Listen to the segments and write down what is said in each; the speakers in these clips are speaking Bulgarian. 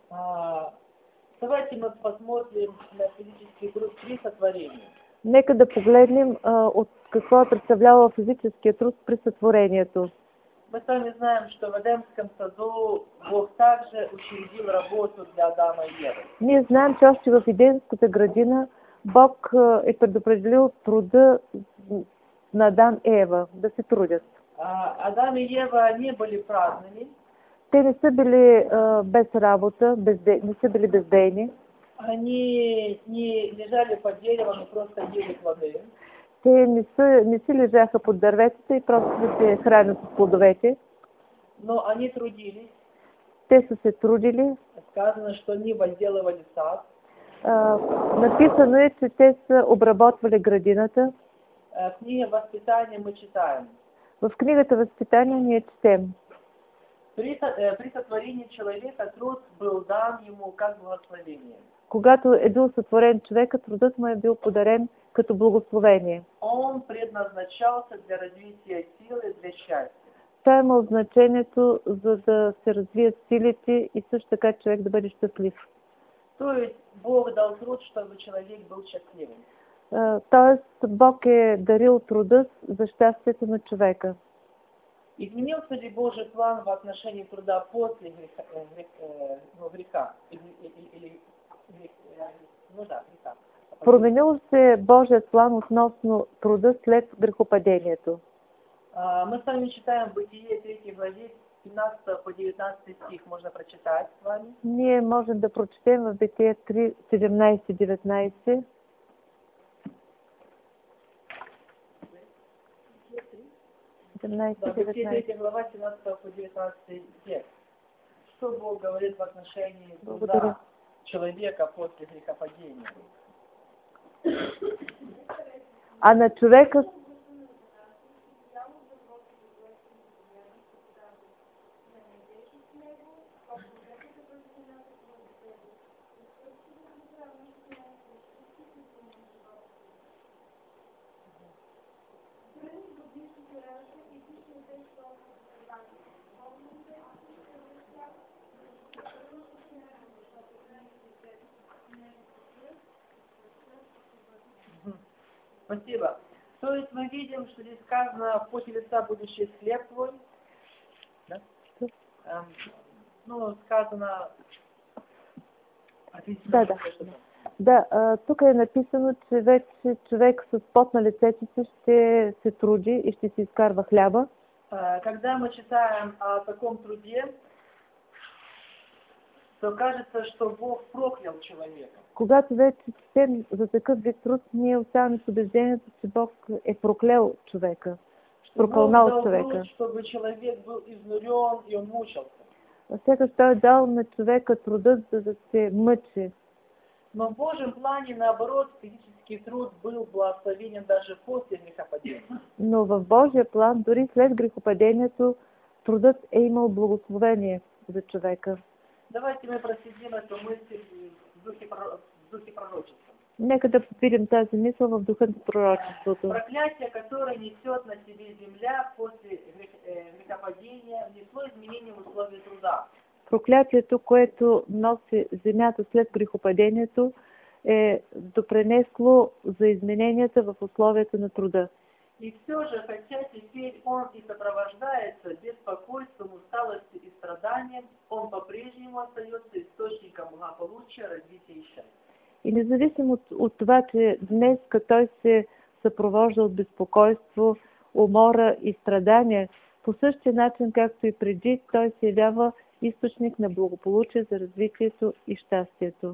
Давайте мы посмотрим на физический труд при сотворении. Нека да погледнем от какво е представлявал физическия труд при сътворението. Мы с вами знаем, что в Эдемском саду Бог также учредил работу для Адама и Евы. Ние знаем, че още в Еденската градина Бог е предопределил труда на Адам и Ева да се трудят. Адам и Ева не были праздными. Те не са били без работа, не са били бездейни. Они не лежали под деревом и просто ели плоды. Те не си лежаха под дърветата и просто да се хранят с плодовете. Но они трудились. Те са се трудили. Сказано, что они возделывали сад. Написано е, че те са обработвали градината. В книге Възпитание мы читаем. В книгата Възпитание ние четем. При сотворении человека труд был дан ему как благословение. Когато е бил сътворен човека, трудът му е бил подарен като благословение. Он предназначался для развития силы, для счастья. Той има значението, за да се развият силите и също така човек да бъде щастлив. То есть Бог дал труд, чтобы человек был счастливым. Тоест Бог е дарил труда за щастието на човека. Изменился ли Божий план в отношении труда после греха? Греха. Променил се Божият план относно труда след грехопадението. Мы с вами читаем Бытие 3 главе 17 по 19 стих. Можно прочитать с вами? Ние можем да прочетем в Битие 3, 17-19. Бытие 3 глава 17 по 19 стих. Что Бог говорит в отношении труда человека после грехопадения? А на човека Спасибо. То есть мы видим, что здесь сказано, в поте лица будешь есть хлеб твой. Да? Сказано... Да, тук е написано, че вече човек с пот на лицето си ще се труди и ще си изкарва хляба. Когда мы читаем о таком труде, то кажется, что Бог проклял человека. Когато вече четем за такъв вид труд, ние оставаме с убеждението, че Бог е проклял човека, прокълнал човека. Чтобы человек был изнурен и он мучился. Сякаш той е дал на човека трудът, за да се мъчи. Но в Божьем плане, наоборот, физический труд был благословенен даже после грехопадения. Но в Божия план, дори след грехопадението, трудът е имал благословение за човека. Давайте мы проследим эту мысль в духе пророчества. Нека да видим тази мисъл в духа на пророчеството. Проклятие, которое несет на себе земля после грехопадения, внесло изменения в условия труда. Проклятието, което носи земята след грехопадението, е допринесло за измененията в условията на труда. И все же, хотя теперь он и сопровождается беспокойством, усталостью и страданием, он по-прежнему остается источником благополучия, развития и счастья. И независимо от това, че днес той се съпровожда от безпокойство, умора и страдания, по същия начин, както и преди, той се явява източник на благополучие за развитието и щастието.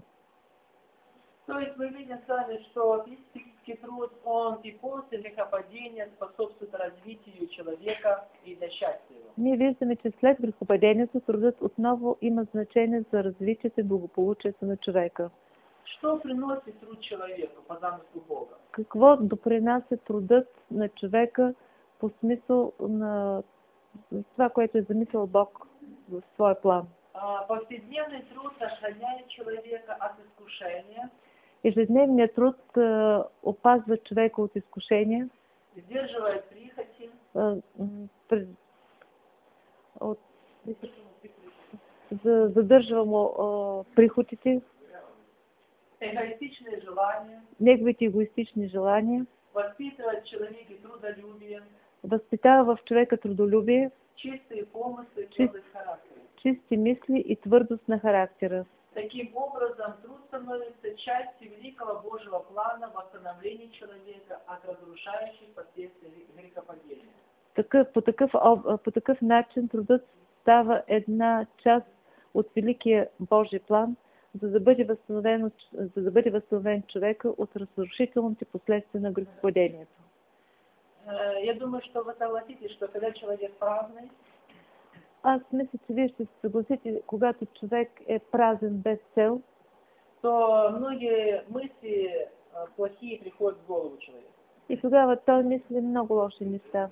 То есть мы видим с вами, что физический труд, он и после грехопадения способствует развитию человека и для счастья его. Ние виждаме, че след грехопадението трудът отново има значение за развитието и благополучието на човека. Что приносит труд человеку по замыслу Бога? Какво допринася трудът на човека по смисъл на това, което е замислил Бог в своя план? Повседневный труд сохраняет человека от искушения. Ежедневният труд опазва човека от изкушения. Сдерживает прихоти. задържава му приходите, эгоистичные желания, неговите егоистични желания, воспитывать в человеке трудолюбие, възпитава в човека трудолюбие, чистые помыслы, твердость характера. чисти мисли и твърдост на характера. Таким образом, труд становится частью великого Божьего плана восстановления человека от разрушающих последствий грехопадения. По такъв начин трудът става една част от великия Божий план, за да бъде възстановен човека от разрушителните последствия на грехопадението. Я думаю, что вы согласитесь, что когда человек праздный, Аз мисля, че вие ще се съгласите, когато човек е празен без цел, то многие мысли плохие приходят в голову человека. и тогава той мисли много лоши неща.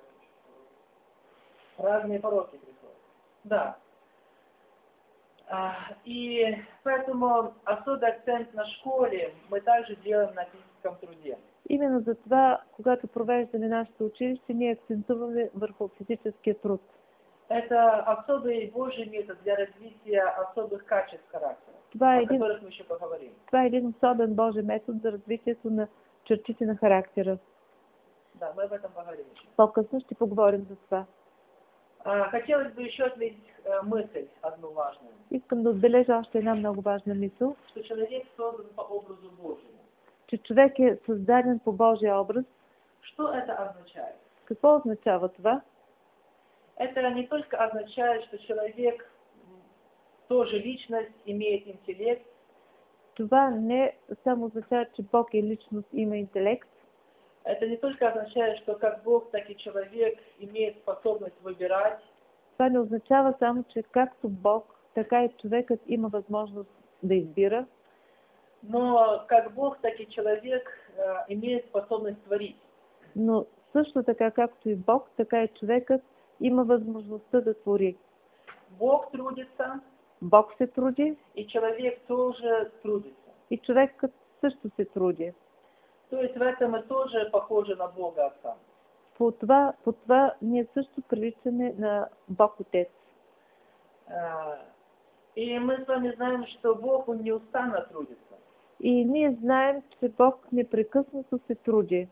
Разные пороки приходят. Да. И поэтому особый акцент на школе мы также делаем на физическом труде. Именно за това, когато провеждаме нашето училище, ние акцентуваме върху физическия труд. Это особый Божий метод для развития особых качеств характера, о которых мы еще поговорим. Това е един особен Божий метод за развитието на чертите на характера. Да, мы об этом поговорим еще. По-късно ще поговорим за това. Хотелось бы еще отметить мысль одну важную. Искам да отбележа още една много важна мисъл, Что человек создан по образу Божьему. че човек е създаден по Божия образ. Что это означает? Какво означава това? Это не только означает, что человек тоже личность, имеет интеллект. Това не само означава, че Бог е личност, има интелект. Это не только означает, что как Бог, так и человек имеет способность выбирать. Това не означава само, че както Бог, така и човекът има възможност да избира. Но как Бог, так и человек имеет способность творить. Но също така, както и Бог, така и човекът има възможността да твори. Бог трудится. Бог се труди. И человек тоже трудится. И човекът също се труди. То есть в этом мы тоже похожи на Бога Отца. По това ние също приличаме на Бог Отец. И мы с вами знаем, что Бог, Он неустанно трудится. И ние знаем, че Бог непрекъснато се труди.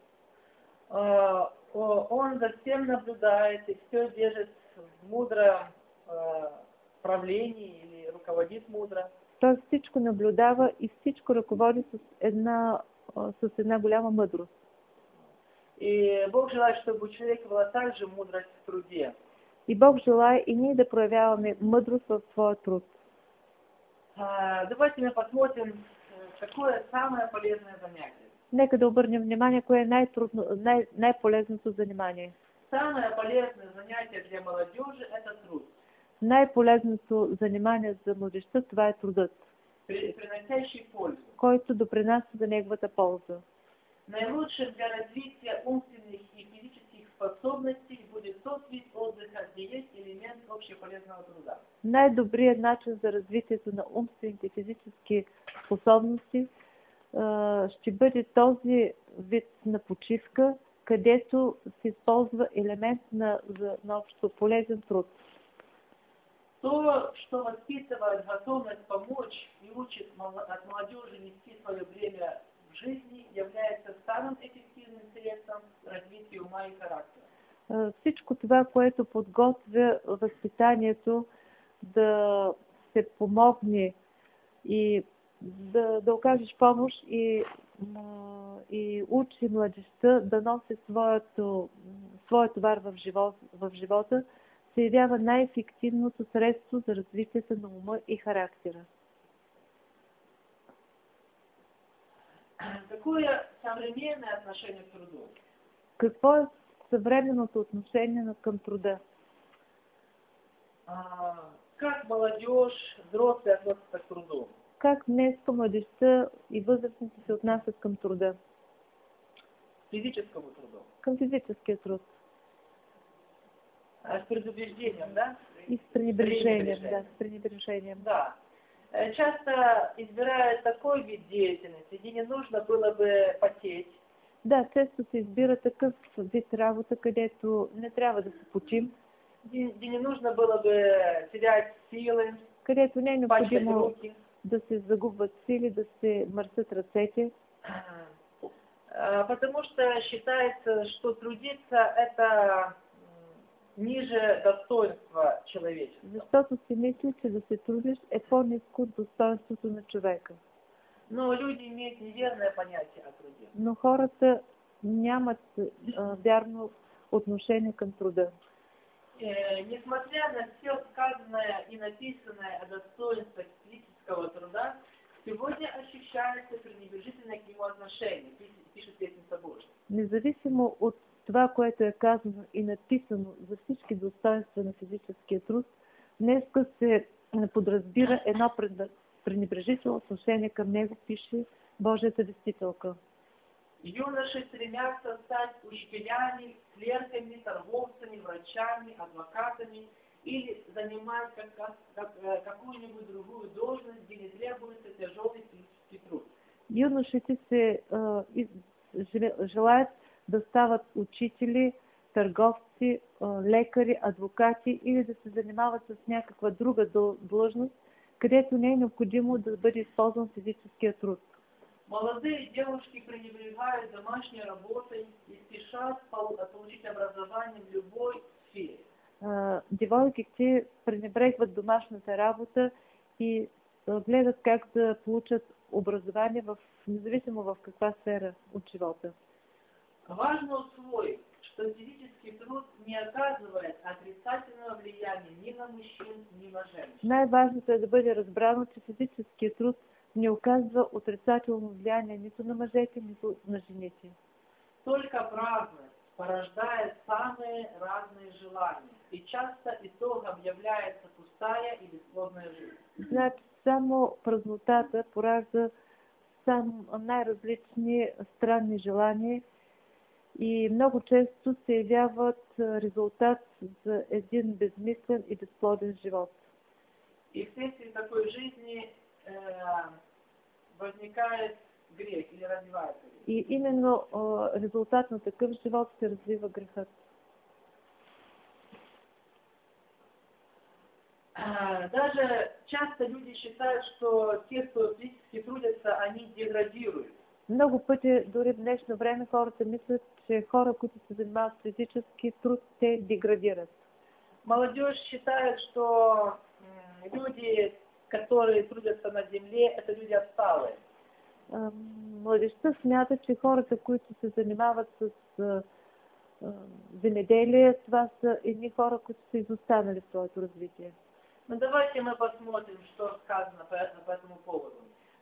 Он за всем наблюдает и все держит в мудром правлении или руководит мудро. Той всичко наблюдава и всичко ръководи с една голяма мъдрост. И Бог желает, чтобы у человека была также мудрость в труде. И Бог желае и ние да проявяваме мъдрост в своя труд. Давайте мы посмотрим, какое самое полезное занятие. Нека да обърнем внимание, кое е най-полезното занимание. Самое полезное занятие для молодежи – это труд. Най-полезното занимание за младежта, това е трудът, приносящий пользу, който допринася за неговата полза. Наилучшим для развития умственных и физических способностей будет тот вид отдыха, где есть элемент общеполезного труда. Най-добрият начин за развитието на умствените и физически способности ще бъде този вид на почивка, където се използва елемент на общо полезен труд. То, что воспитывает готовность помочь и учит от молодежи нести свое бремя в жизни, является самым эффективным средством развития ума и характера. Всичко това, което подготвя възпитанието да се помогне и да окажеш помощ и учи младежта да носи своя товар в живота, се явява най-ефективното средство за развитието на ума и характера. Какое современное отношение к труду? Какво е съвременното отношение към труда? Как молодежь, взрослые относятся к труду? Как днес младежта и възрастните се отнасят към труда? Физическому труду. Към физическия труд. С предубеждением, да? И с пренебрежением, да, с пренебрежением. Да. Часто избирают такой вид деятельности, где не нужно было бы потеть. Да, често се избира такъв вид работа, където не трябва да се почим. Где не нужно было бы терять силы. където не е пачкать необходимо руки. да се загубват сили, да се мърсят ръцете, Потому что считается, что трудиться это ниже достоинства человечества. защото се мисли, че да се трудиш е по-ниско от достоинството на човека. Но люди имеют неверное понятие о труде. Но хората нямат вярно отношение към труда. Несмотря на все сказанное и написанное о достоинствах физического труда, сегодня ощущается пренебрежительное к нему отношение, пишет Песница Божия. Независимо от това, което е казано и написано за всички достоинства на физическия труд, днеска се подразбира едно пренебрежително отношение към него, пише Божията вестителка. Юноши стремятся стать учителями, клерками, торговцами, врачами, адвокатами или занимать какую-нибудь другую должность, где не требуется тяжелый физический труд. Юношите се желаят да стават учители, търговци, лекари, адвокати или да се занимават с някаква друга длъжност, където не е необходимо да бъде използван физическия труд. Молодые девушки пренебрегают домашней работой и спешат получить образование в любой сфере. Девойките пренебрегват домашната работа и гледат как да получат образование независимо в каква сфера от живота. Важно усвоить, что физический труд не оказывает отрицательного влияния ни на мужчин, ни на женщин. Най-важното е да бъде разбрано, че физическият труд не оказва отрицателно влияние нито на мъжете, нито на жените. Только праздность порождает самые разные желания, и часто итогом является пустая и бесплодная жизнь. Значи, само празнотата поражда най-различни странни желания и много често се явяват резултат за един безмислен и безплоден живот. И вследствие такой жизни возникает грех или развивается грех. И именно резултат на такъв живот се развива грехът. Даже часто люди считают, что те, кто физически трудятся, они деградируют. Много пъти, дори в днешно време, хората мислят, че хора, които се занимават с физически труд, те деградират. Молодежь считает, что люди, которые трудятся на земле, это люди отсталые. Младежта смята, че хората, които се занимават с земеделие, това са едни хора, които са изостанали в своето развитие. Ну давайте мы посмотрим, что сказано по этому поводу.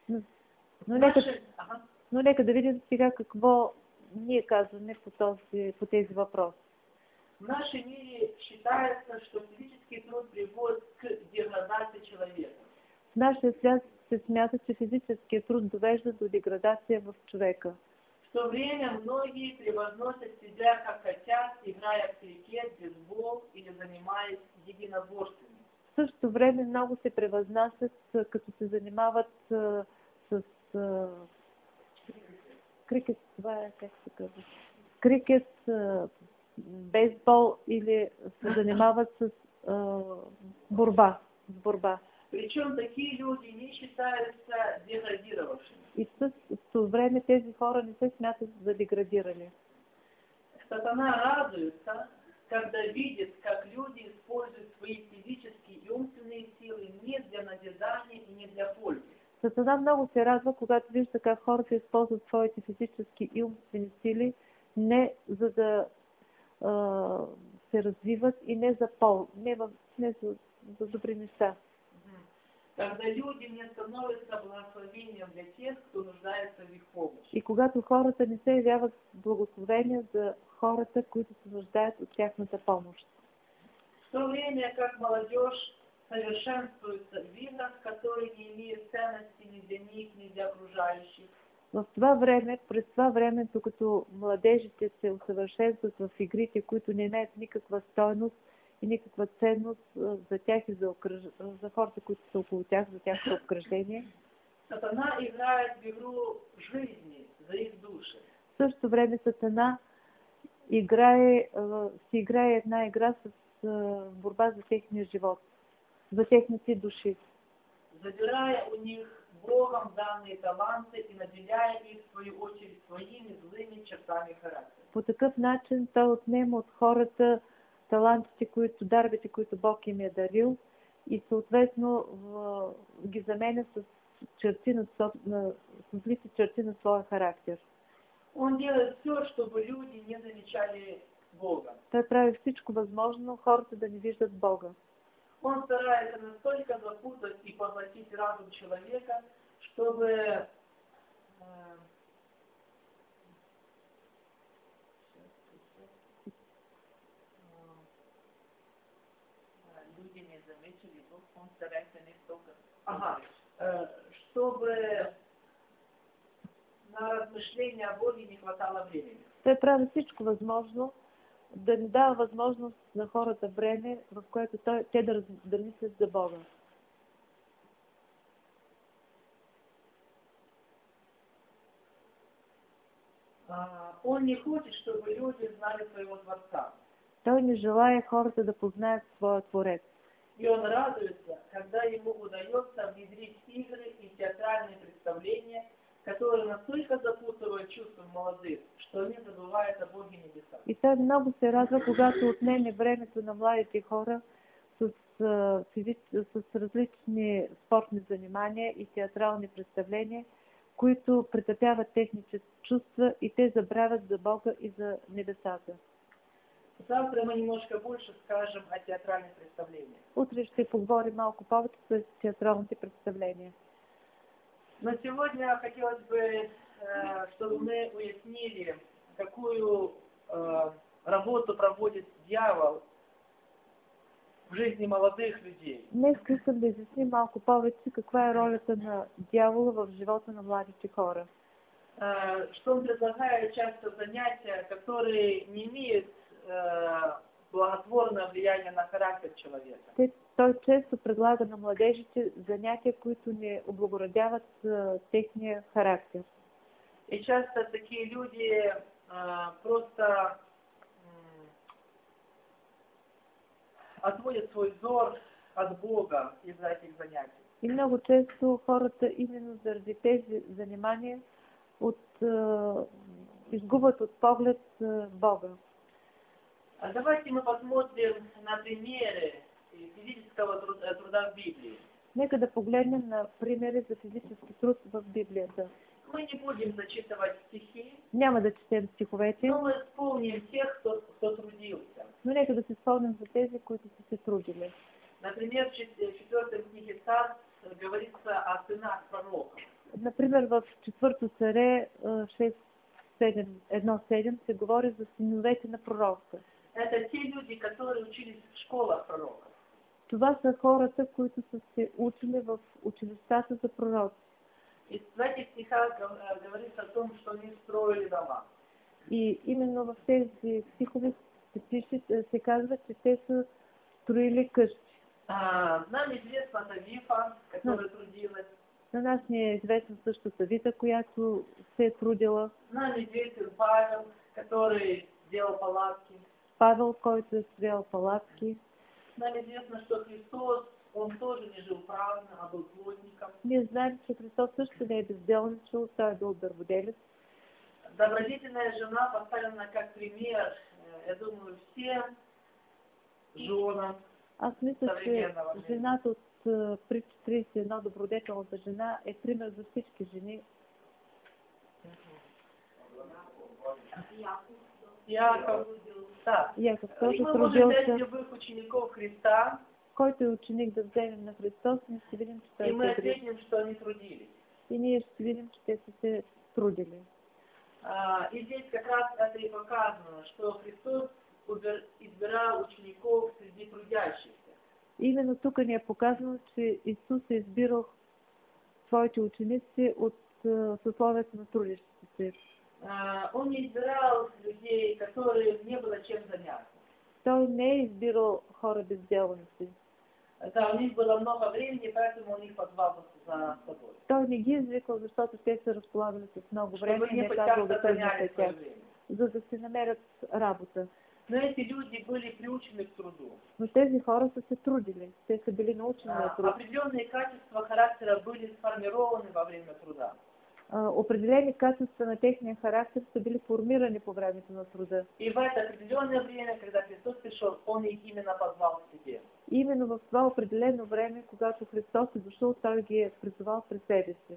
Но нека да видим сега какво ние казваме по тези въпроси. В нашем мире считается, что физический труд приводит к деградации человека. В нашия свят се смята, че физическият труд довежда до деградация в човека. В то время многие превозносят себя как хотят, играя в крикет, бейсбол или занимаясь единоборствами. В същото време много се превъзнасят, като се занимават с крикет, това е как се казва, крикет, бейсбол или се занимават с борба. Причем такие люди не считаются деградировавшими. И в същото време тези хора не се смятат за деградирани. Сатана радуется, когда видит, как люди используют свои физические и умственные силы не для назидания и не для пользы. Сатана много се радва, когато вижда как хората използват своите физически и умствени сили не за да се развиват и не за за добри неща. Когда люди не становятся благословением для тех, кто нуждается в их помощи. И когато хората не се явяват благословения за хората, които се нуждаят от тяхната помощ. В то время как молодежь совершенствуется в играх, которые не имеют ценности ни для них, ни для окружающих. През това време, докато младежите се усъвършенстват в игрите, които не имеят никаква стойност и никаква ценност за тях и за хората, които са около тях, за тяхното обкръжение. Сатана играет в игру жизни за их души. В същото време Сатана играе една игра с борба за техния живот, за техните души. забирая у них Богом данные таланты и наделяя их, в свою очередь, своими злыми чертами характера. По такъв начин той отнема от хората талантите, дарбите, които Бог им е дарил и съответно ги заменя с злите черти на своя характер. Он делает все, чтобы люди не замечали Бога. Той прави всичко възможно хората да не виждат Бога. Он старается настолько запутать и поглотить разум человека, чтобы люди не заметили Бог, он старается не столько... чтобы на размышления о Боге не хватало времени. Той прави всичко възможно да не дава възможност на хората време, в което те да мислят за Бога. Он не хочет, чтобы люди знали своего Творца. Той не желая хората да познаят своя Творец. И он радуется, когда ему удается внедрить игры и театральные представления, которые настолько запутывают чувства молодых, что они забывают о Боге небесах. И той много се радва, когато отнеме времето на младите хора с различни спортни занимания и театрални представления, които претъпяват техните чувства и те забравят за Бога и за небесата. Завтра мы немножко больше скажем о театральных представлениях. Утре ще поговорим малко повече за театралните представления. Но сегодня хотелось бы, чтобы мы уяснили, какую работу проводит дьявол в жизни молодых людей. Днес искам да изясним малко повече каква е ролята на дявола в живота на младите хора. Что он предлагает часто занятия, которые не имеют благотворное влияние на характер человека. Той често предлага на младежите занятия, които не облагородяват техния характер. И часто такие люди просто отводят свой взор от Бога из-за этих занятий. И много често хората именно заради тези занимания изгубват от поглед Бога. Давайте мы посмотрим на примеры физического труда в Библии. Нека да погледнем на примери за физически труд в Библията. Мы не будем зачитывать стихи, Няма да четем стиховете, но мы вспомним тех, кто трудился. но нека да се спомним за тези, които са се трудили. Например, в 4 книге Царств говорится о сынах пророков. Например, в 4 царе 1:7 се говори за синовете на пророка. Это те люди, которые учились в школах пророков. Това са хората, които са се учили в училищата за пророци. И в этих стихах говорится о том, что они строили дома. И именно в тези стихове се казва, че те са строили къщи. Нам известна Вифа, которая трудилась. На нас ни е известна също Тавита, която се е трудила. Нам известен Павел, который делал палатки. Павел, който е строял палатки. Нам известно, что Христос, он тоже не жил праздно, а был плотником. Ние знаем, че Христос също не е безделничал, той е бил дърводелец. Добродетельная жена поставлена как пример, я думаю, всем женам. Аз мисля, че жената от притча 31, добродетелната жена, е пример за всички жени. Яков, да. Яков тоже Мы можем взять трудился. любых учеников Христа, Който е ученик да вземем на Христос, ние ще видим, че той и е мы трудил. ответим, что они трудились. И ние ще видим, че те са се трудили. И здесь как раз это и показано, что Христос избирал учеников среди трудящихся. Именно тук ни е показано, че Исус е избирал своите ученици от съсловието на трудещите се. Он не избирал людей, которые не было чем заняться. Той не е избирал хора безделници. Да, у них было много времени, поэтому он их позвал за собой. Той не ги извикал, защото те се разполагали с много време Чтобы и не не е казал хотят да тръгнат занять от свое тях, время. за да си намерят работа. Но эти люди были приучены к труду. Но тези хора са се трудили. Те са били научени на труд. Определенные качества характера были сформированы во время труда. Определени качества на техния характер са били формирани по времето на труда. И в это определенное время, когда Христос пришел, Он их именно позвал к себе. Именно в това определено време, когато Христос е дошъл, Той ги е призвал пред себе си.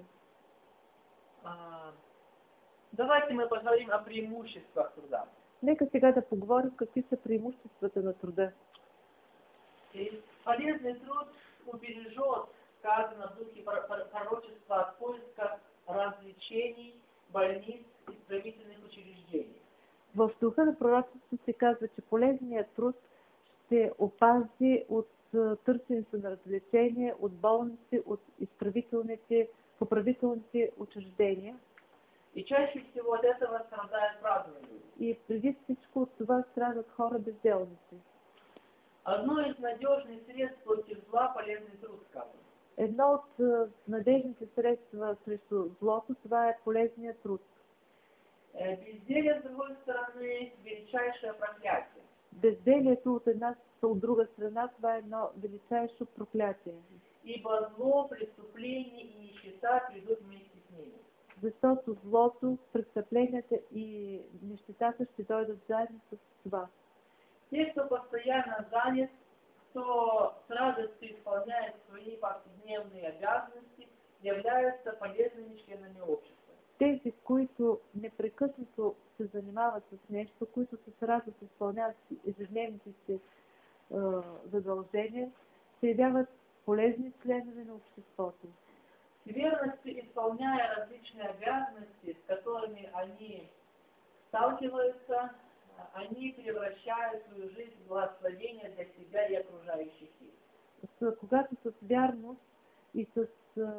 Давайте мы поговорим о преимуществах труда. Нека сега да поговорим какви са преимуществата на труда. Полезный труд убережет, сказано в духе пророчества, от поиска развлечений, больниц, исправительных учреждений. В духа на пророчеството се казва, че полезният труд ще опази от търсенето на развлечения, от болници, от поправителните учреждения. И чаще всего от этого страдают праздные люди. И преди всичко от това страдат хора безделници. Одно из надежных средств против зла — полезный труд, сказано. Едно от надежните средства срещу злото, това е полезният труд. Безделие, с другой стороны, величайшее проклятие. Безделието от друга страна, това е едно величайше проклятие. Ибо зло, преступление и нищета придут вместе с ними. Защото злото, престъпленията и нищетата ще дойдат заедно с това. Те, кто постоянно занят, кто с радостью исполняет свои повседневные обязанности, являются полезными членами общества. Тези, които непрекъснато се занимават с нещо, които с радост изпълняват ежедневните си задължения, се явяват полезни членове на обществото. С верностью исполняя различные обязанности, с которыми они сталкиваются, они превращают свою жизнь в благословение для себя и окружающих их. Когато с вярност и с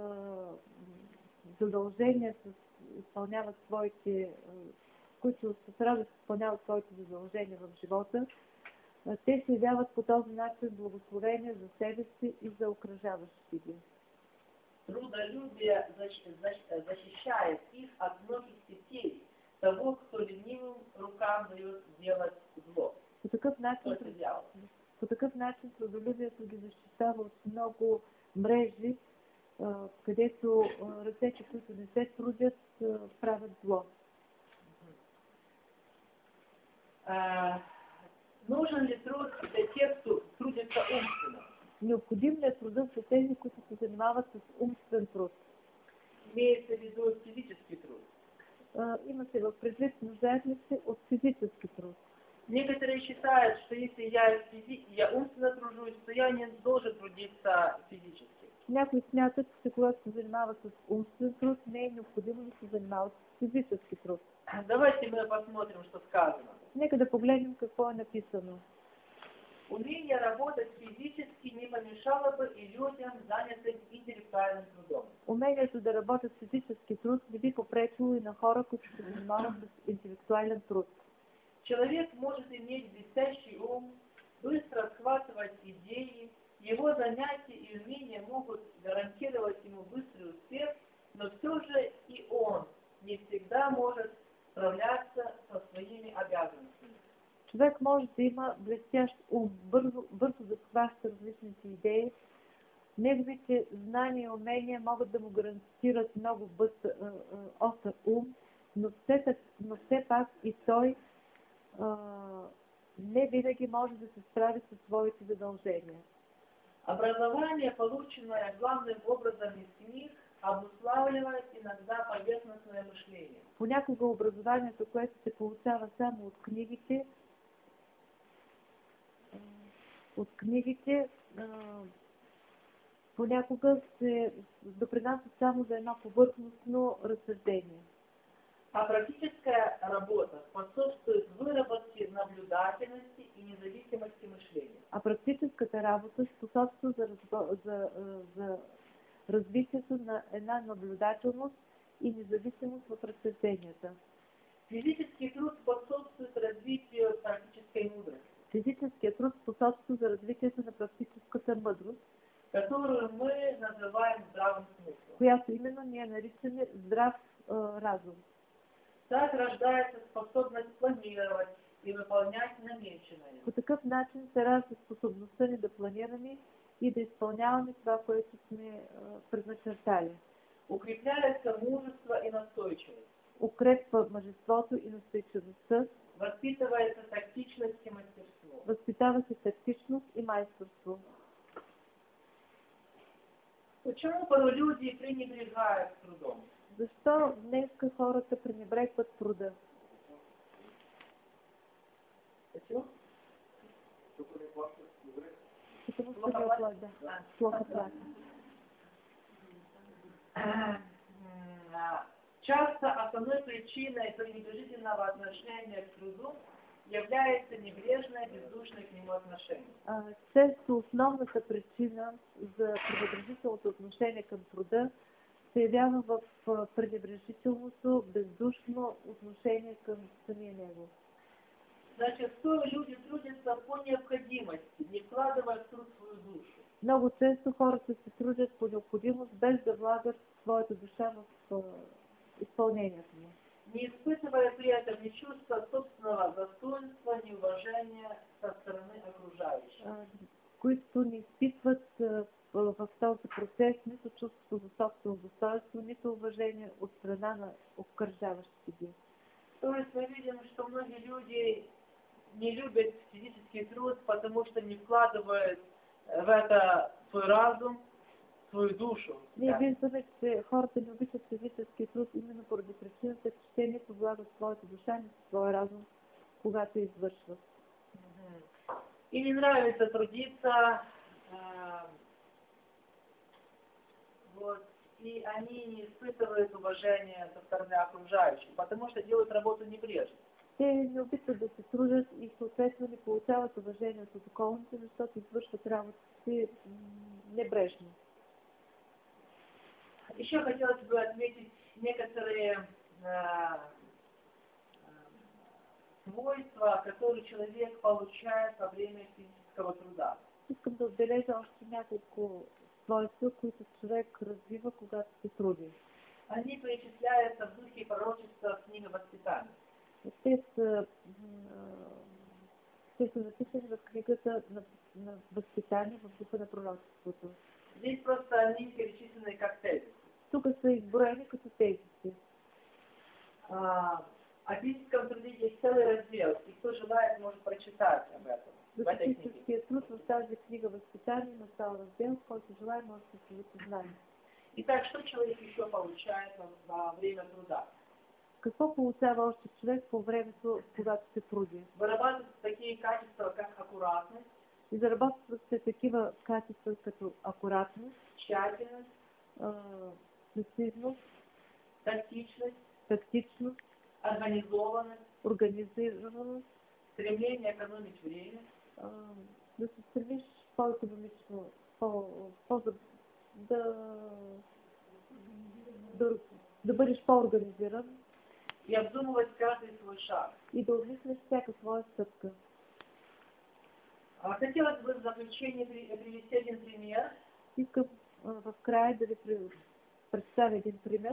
задължения изпълняват своите, които с радост изпълняват своите задължения в живота, те се явяват по този начин благословение за себе си и за окружаващите ги. Трудолюбие защищает их от многих сетей того, кто ленивым рукам дает делать зло. По такъв начин трудолюбието ги защитава от много мрежи, където ръцете, които не се трудят, правят зло. Нужен ли труд для тех, кто трудится умственно? Необходим ли е трудът за тези, които се занимават с умствен труд? Имеется в виду физический труд. Има се в предвид, нуждаят ли се от физически труд. Некоторые считают, что если я умственно тружусь, то я не должен трудиться физически. Някои смятат, че когато се занимават с умствен труд, не е необходимо да се занимават с физически труд. Давайте мы посмотрим, что сказано. Нека да погледнем какво е написано. Умение работать физически не помешало бы и людям, занятым интеллектуальным трудом. Умението да работят физически труд не би попречило и на хора, които се занимават с интелектуален труд. Человек может иметь блестящий ум, быстро схватывать идеи, его занятия и умения могут гарантировать ему быстрый успех, но все же и он не всегда может справляться со своими обязанностями. Човек може да има блестящ ум, бързо да схваща различните идеи. Неговите знания и умения могат да му гарантират много остър ум, но все пак и той не винаги може да се справи със своите задължения. Образование, полученное главным образом из книг, обуславливает иногда поверхностное мышление. Понякога образованието, което се получава само от книгите, понякога се допринасят само за едно повърхностно разсъждение. А практическая работа способствует выработке наблюдательности и независимости мышления. А практическата работа способства за развитието на една наблюдателност и независимост в разсъжденията. Физический труд способствует развитию практической мудрости. Физическият труд способства за развитието на практическата мъдрост, которую мы называем здравым смыслом. Която именно ние наричаме здрав разум. Так рождается способность планировать, и выполнять намеченное. По такъв начин се ражда способността ни да планираме и да изпълняваме това, което сме предначертали. Укрепляется мужество и настойчивост. Укрепва мъжеството и настойчивостта. Воспитывается тактичность и мастерство. Възпитава се тактичност и майсторство. Почему порой люди пренебрегают трудом? Защо днеска хората пренебрегват труда? Почему? Потому что не оплата. Плохо платят. Часто основной причиной пренебрежительного отношения к труду является небрежное, бездушное к нему отношение. Често основната причина за пренебрежителното отношение към труда се явява в пренебрежителното, бездушно отношение към самия него. Значит, что люди трудятся по необходимости, не вкладывая в труд свою душу. Много често хората се трудят по необходимост, без да влагат своята душа в изпълнението му. Не испытывая при этом ни чувства собственного достоинства, ни уважения со стороны окружающих. Които не изпитват в този процес нито чувство за собствено достоинство, нито уважение от страна на окружаващите ги. То есть мы видим, что многие люди не любят физический труд, потому что не вкладывают в это свой разум, свою душу. Ние виждаме, че хората не обичат физически труд именно поради причината, че те нито влагат своята душа, нито своя разум, когато извършват. И не нравится трудиться, вот, и они не испытывают уважения со стороны окружающих, потому что делают работу небрежно. Те не обичат да се трудят и съответно не получават уважение от околните, защото извършват работата си небрежно. Еще хотелось бы отметить некоторые свойства, которые человек получает во время физического труда. Искам да отбележа още няколко свойства, които човек развива, когато се труди. Они перечисляются в духе пророчества в книге Възпитания. Те са записани в книгата на Възпитание в духа на пророчеството. Здесь просто они перечислены как тезисы. Тук са изброени като тезиси. О физическом труде есть целый раздел, и кто желает, может прочитать об этом. За физическия труд в тази книга Възпитание на цял раздел, който желая, може да се запознае. Итак, что человек еще получает во время труда? Какво получава още човек по времето, когато се труди? Вырабатываются такие качества, как аккуратность, И заработват се такива качества като акуратност, тщательность, прецизност, тактичность, организованность, организираност, стремление экономить время, да се стремиш по-икономично, да бъдеш по-организиран и обдумывать каждый свой шаг. и да обмисляш всяка своя стъпка. Хотелось бы в заключение привести один пример. Искам в края да ви представя един пример.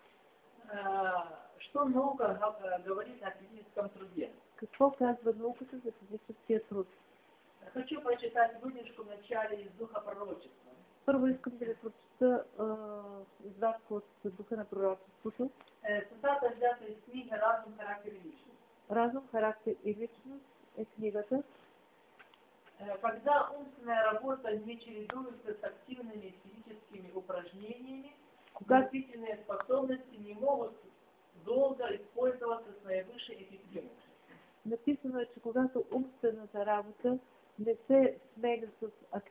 Что наука говорит о физическом труде? Какво казва науката за физическия труд? Хочу прочитать выдержку в начале из духа пророчества. Първо искам да ви прочета извадка от духа на пророчеството. Цитата взята из книги «Разум, характер и личность». Разум, характер и личност е книгата. Когда умственная работа не чередуется с активными физическими упражнениями, мыслительные способности не могут долго использоваться с наивысшей эффективностью. Написано е, че когато умствената работа не се сменя с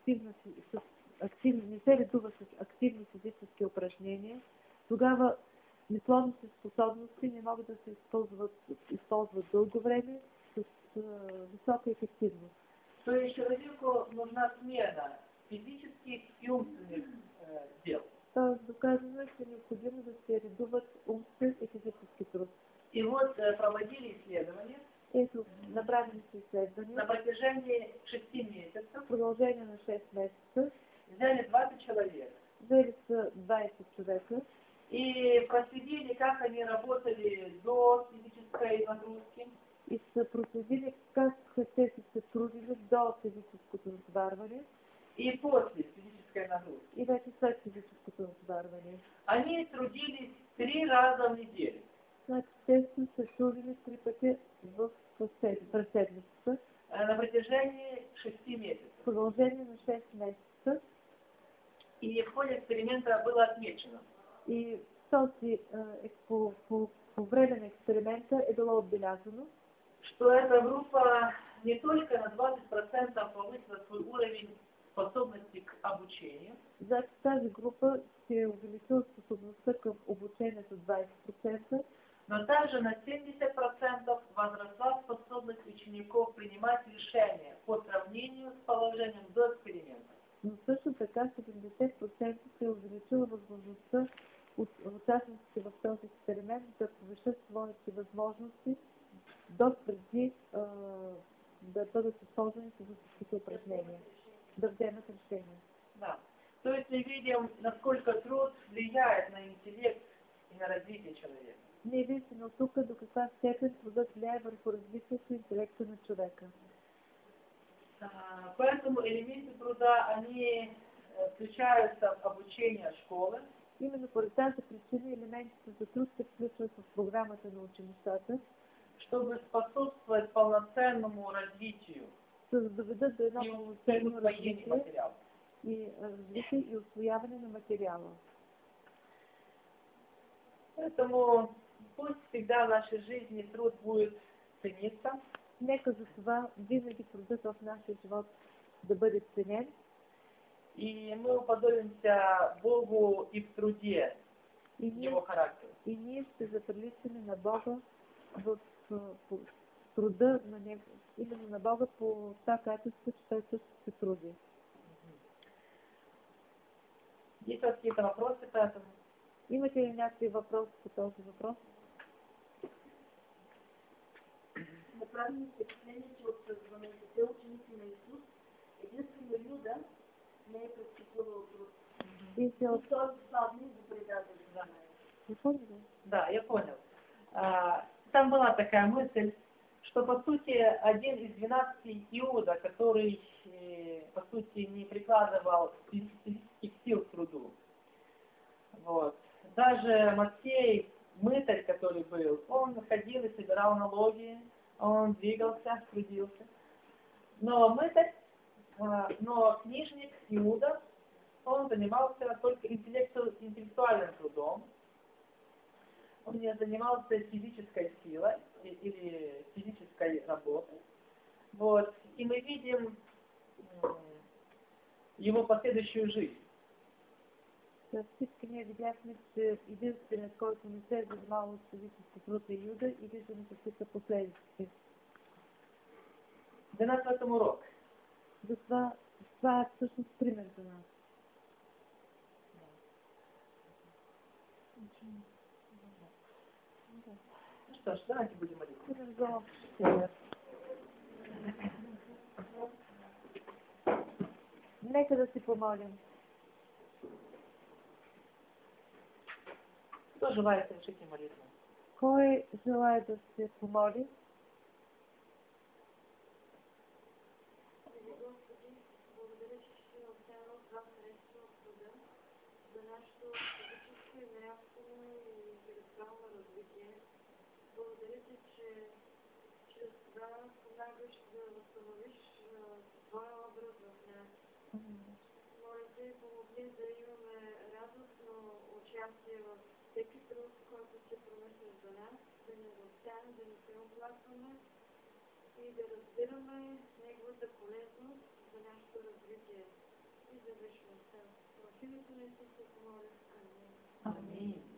не се редува с активни физически упражнения, тогава мисловните способности не могат да се използват дълго време с висока ефективност. То есть человеку нужна смена физических и умственных дел. Тоест доказано, че е необходимо да се редуват умствен и физически труд. И вот проводили исследования. Ето, направени са изследвания. На протяжении 6 месяцев. В продължение на 6 месеца. Взяли 20 человек. Взели са 20 човека. И проследили, как они работали до физической нагрузки. И са проследили натоварване и после физической нагрузки. и вече след физическото натоварване. Они трудились 3 раза в неделю. Значи те са се трудили 3 пъти през седмицата. На протяжении 6 месяцев. В продължение на 6 месеца. И в ходе эксперимента было отмечено, И този, по време на експеримента е било отбелязано, что эта группа не только на 20% повысила свой уровень способности к обучению, значи тази група се е увеличила способността към обучението 20%, но также на 70% возросла способность учеников принимать решения по сравнению с положением до эксперимента. но също така 70% се е увеличила възможността от участниците в този експеримент да повишат своите възможности до преди да бъдат използвани физическите упражнения, да вземат решение. Да. То есть мы видим, насколько труд влияет на интеллект и на развитие человека. Ние виждаме от тук до каква степен трудът влияе върху развитието и интелекта на човека. Поэтому элементы труда, они включаются в обучение школы. Именно поради тази причина елементите за труд се включват в програмата на училищата, чтобы способствовать полноценному развитию за да доведат до едно пълноценно развитие материала. и усвояване на материала. Поэтому пусть всегда в нашей жизни труд будет цениться. Нека за това винаги трудът в нашия живот да бъде ценен. И мы уподобимся Богу и в труде, Его характера. И ние ще заприличаме на Бога в труда на Него, именно на Бога по това качество, че Той също се труди. Есть какие-то вопросы по этому? Имате ли някакви въпроси по този въпрос? Направи ми впечатление, че от 12-те ученици на Исус, единствено Юда не е практикувал труд. И този славни го предадали за мен. Да, я понял. Там была такая мысль, что по сути один из 12 Иуда, который по сути не прикладывал физических сил к труду. Вот. Даже Матфей, мытарь, который был, он ходил и собирал налоги, он двигался, трудился. Но мытарь, но книжник Иуда, он занимался только интеллектуальным трудом. Он не занимался физической силой или физической работой. Вот. И мы видим его последующую жизнь. Всички ние видяхме, че единственият, който не се е занимавал с физически труд е Юда и виждаме какви са последиците. За нас в этом урок. Това е всъщност пример за нас. Ну что ж, давайте будем молиться. Нека да си помолим. Кто желает совершить молитву? Кой желая да се помоли? Благодаря ти, че чрез това помагаш да възстановиш твоя образ в нас. Моля те, помогни да имаме радостно участие в всеки труд, който ти промисляш за нас, да не застанем, да не се оплакваме и да разбираме неговата полезност за нашето развитие и за вечността. В името на Исус се помоля. Амин. Амин.